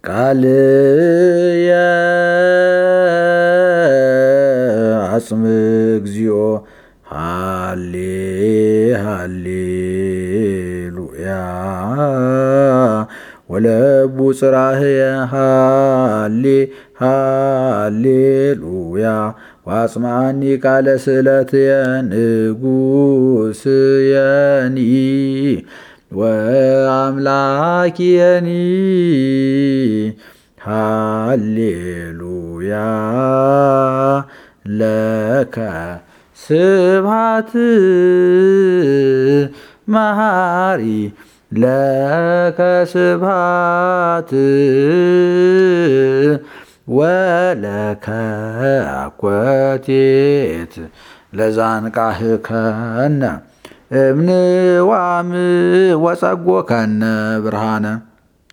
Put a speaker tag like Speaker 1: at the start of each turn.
Speaker 1: ቃልየ አጽም እግዚኦ ሃሌ ሃሌሉያ ወለቡ ጽራህየ ሃሌ ሃሌሉያ ዋጽማኒ ቃለ ስእለትየ ንጉሥየኒ ወአምላኪየኒ ሃሌሉያ ለከ ስብሐት መሃሪ ለከ ስብሐት ወለከ አኮቴት ለዛንቃህከነ እምንዋም ወጸጎከነ ብርሃነ